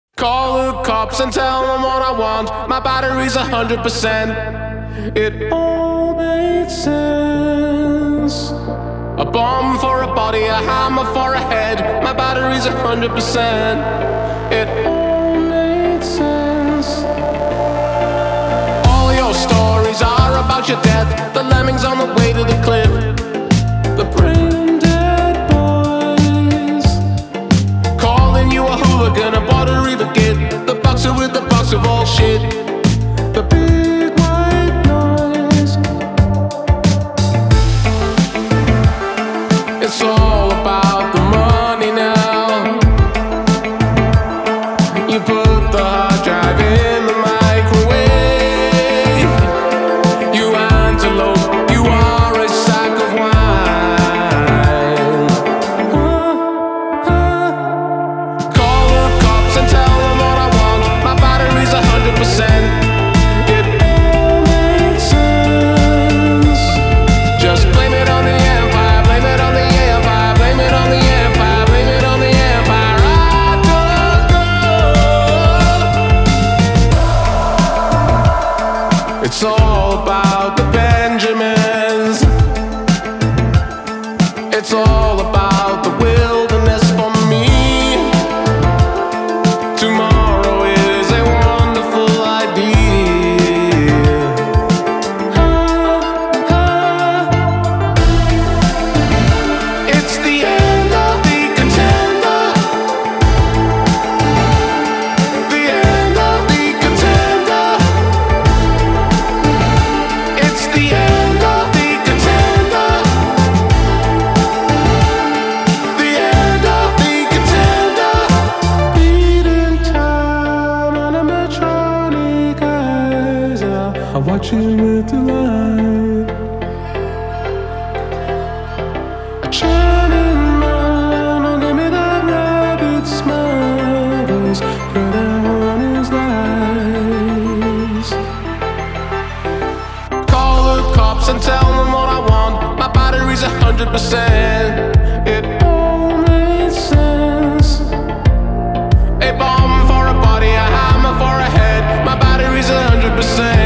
Call the cops and tell them what I want. My battery's 100%. It all made sense. A bomb for a body, a hammer for a head. My battery's 100%. It all made sense. All your stories are about your death. The lemmings on the way to the cliff. The brain dead boys calling you a hooligan, a border river kid. The boxer with the box of all shit. The big white noise. It's all about the money now. You put the hard drive in the microwave. You antelope, you are a sack of wine. Call the cops and tell them what I want. My battery's 100%. It all makes sense. Just blame it on the empire, blame it on the empire, blame it on the empire, blame it on the empire. I don't know. It's all about the Benjamins. It's all about the wilderness for me. Tomorrow is a wonderful idea. It's the end of the contender. The end of the contender. It's the end of the contender. The end of the contender. Beating time on a Medtronic eyes. I watch you with delight. A shining mind, oh, give me that rabbit smile. Those good honest lies. Call the cops and tell them what I want. My battery's 100%. It all made sense. A bomb for a body, a hammer for a head. My battery's 100%.